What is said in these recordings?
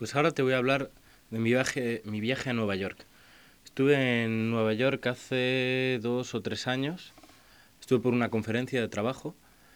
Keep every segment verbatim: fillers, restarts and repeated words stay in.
Pues ahora te voy a hablar de mi viaje, mi viaje a Nueva York. Estuve en Nueva York hace dos o tres años. Estuve por una conferencia de trabajo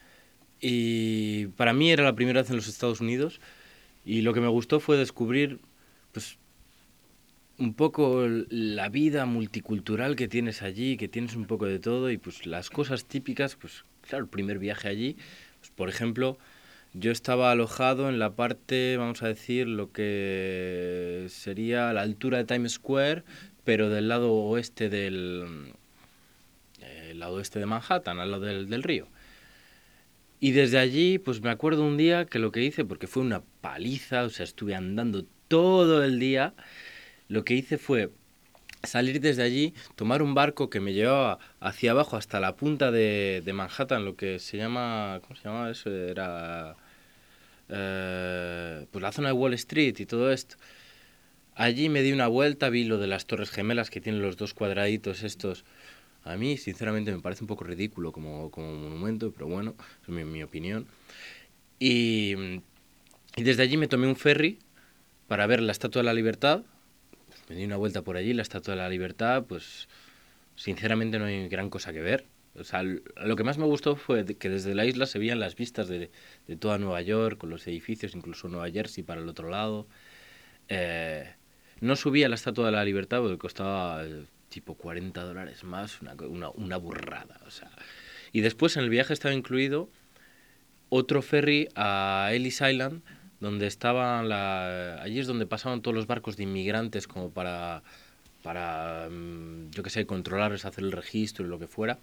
y para mí era la primera vez en los Estados Unidos y lo que me gustó fue descubrir pues un poco la vida multicultural que tienes allí, que tienes un poco de todo y pues las cosas típicas, pues claro, el primer viaje allí, pues, por ejemplo, yo estaba alojado en la parte, vamos a decir, lo que sería la altura de Times Square, pero del lado oeste del eh, lado oeste de Manhattan, al lado del, del río. Y desde allí, pues me acuerdo un día que lo que hice, porque fue una paliza, o sea, estuve andando todo el día, lo que hice fue salir desde allí, tomar un barco que me llevaba hacia abajo hasta la punta de, de Manhattan, lo que se llama, ¿cómo se llamaba eso? Era eh, pues la zona de Wall Street y todo esto. Allí me di una vuelta, vi lo de las Torres Gemelas que tienen los dos cuadraditos estos. A mí, sinceramente, me parece un poco ridículo como, como monumento, pero bueno, es mi, mi opinión. Y, y desde allí me tomé un ferry para ver la Estatua de la Libertad. Me di una vuelta por allí, la Estatua de la Libertad, pues sinceramente no hay gran cosa que ver. O sea, lo que más me gustó fue que desde la isla se veían las vistas de, de toda Nueva York, con los edificios, incluso Nueva Jersey para el otro lado. Eh, no subí a la Estatua de la Libertad porque costaba eh, tipo cuarenta dólares más, una, una, una burrada. O sea. Y después en el viaje estaba incluido otro ferry a Ellis Island, donde estaban la... allí es donde pasaban todos los barcos de inmigrantes como para, para mm, yo qué sé, controlarles, hacer el registro y lo que fuera.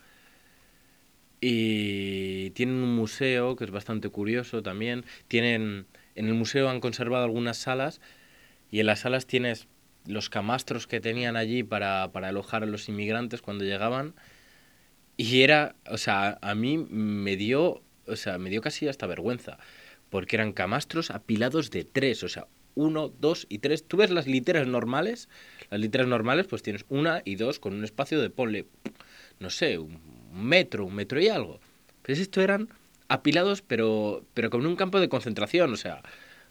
Y tienen un museo que es bastante curioso también. Tienen, en el museo han conservado algunas salas y en las salas tienes los camastros que tenían allí para, para alojar a los inmigrantes cuando llegaban. Y era, o sea, a mí me dio, o sea, me dio casi hasta vergüenza, porque eran camastros apilados de tres, o sea, uno, dos y tres. Tú ves las literas normales, las literas normales pues tienes una y dos con un espacio de ponle, no sé, un metro, un metro y algo. Pues esto eran apilados pero, pero con un campo de concentración, o sea,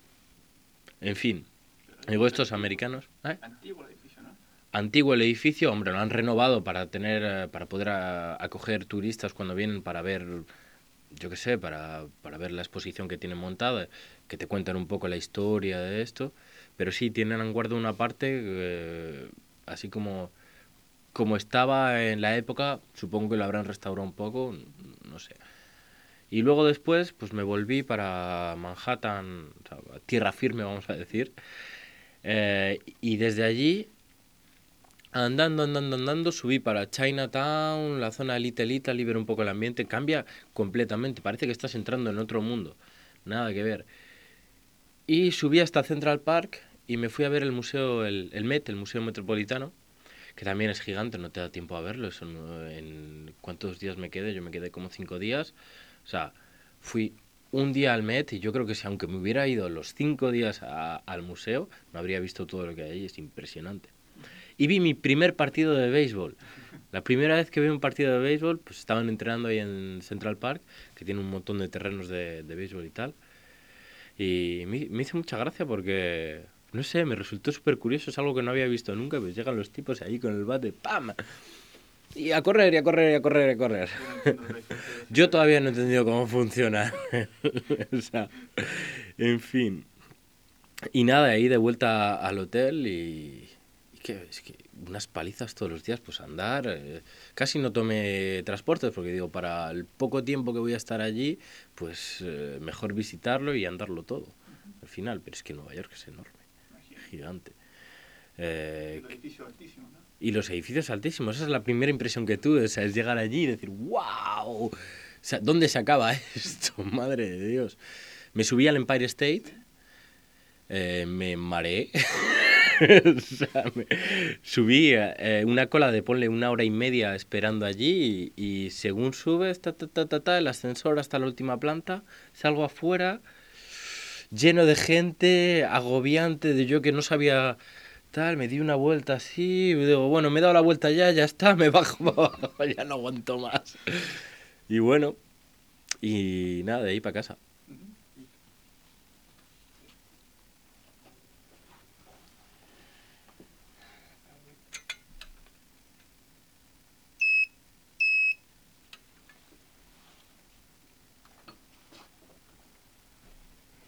en fin. Digo, estos americanos, ¿eh? Antiguo el edificio, ¿no? Antiguo el edificio, hombre, lo han renovado para tener, eh, para poder a- acoger turistas cuando vienen para ver, yo qué sé, para, para ver la exposición que tienen montada, que te cuentan un poco la historia de esto, pero sí tienen en guarda una parte, eh, así como, como estaba en la época, supongo que lo habrán restaurado un poco, no sé. Y luego después, pues me volví para Manhattan, o sea, tierra firme, vamos a decir, eh, y desde allí andando, andando, andando, subí para Chinatown, la zona de Little Italy, ver un poco el ambiente. Cambia completamente, parece que estás entrando en otro mundo. Nada que ver. Y subí hasta Central Park y me fui a ver el museo, el, el Met, el Museo Metropolitano, que también es gigante, no te da tiempo a verlo. Son, eh, en ¿cuántos días me quedé? Yo me quedé como cinco días. O sea, fui un día al Met y yo creo que si aunque me hubiera ido los cinco días a- al museo, no habría visto todo lo que hay ahí. Es impresionante. Y vi mi primer partido de béisbol. La primera vez que vi un partido de béisbol, pues estaban entrenando ahí en Central Park, que tiene un montón de terrenos de, de béisbol y tal. Y me, me hizo mucha gracia porque, no sé, me resultó súper curioso, es algo que no había visto nunca, pues llegan los tipos ahí con el bate, ¡pam! Y a correr, y a correr, y a correr, y a correr. Yo no entiendo el béisbol, pero sí Yo que... todavía no he entendido cómo funciona. O sea, en fin. Y nada, ahí de vuelta al hotel y, y que, es que unas palizas todos los días, pues andar. Eh, casi no tomé transportes porque digo, para el poco tiempo que voy a estar allí, pues eh, mejor visitarlo y andarlo todo Ujú, al final. Pero es que Nueva York es enorme, imagino. gigante. Y Eh, el edificio altísimo, ¿no? y los edificios altísimos, esa es la primera impresión que tuve, o sea, es llegar allí y decir, wow, o sea, ¿dónde se acaba esto? Madre de Dios. Me subí al Empire State, Sí. eh, me mareé. O sea, me- subí eh, una cola de ponle una hora y media esperando allí y, y según subes, ta, ta, ta, ta, ta, el ascensor hasta la última planta, salgo afuera, lleno de gente, agobiante, de yo que no sabía tal, me di una vuelta así, y digo, bueno, me he dado la vuelta ya, ya está, me bajo, ya no aguanto más. Y bueno, y nada, de ahí para casa.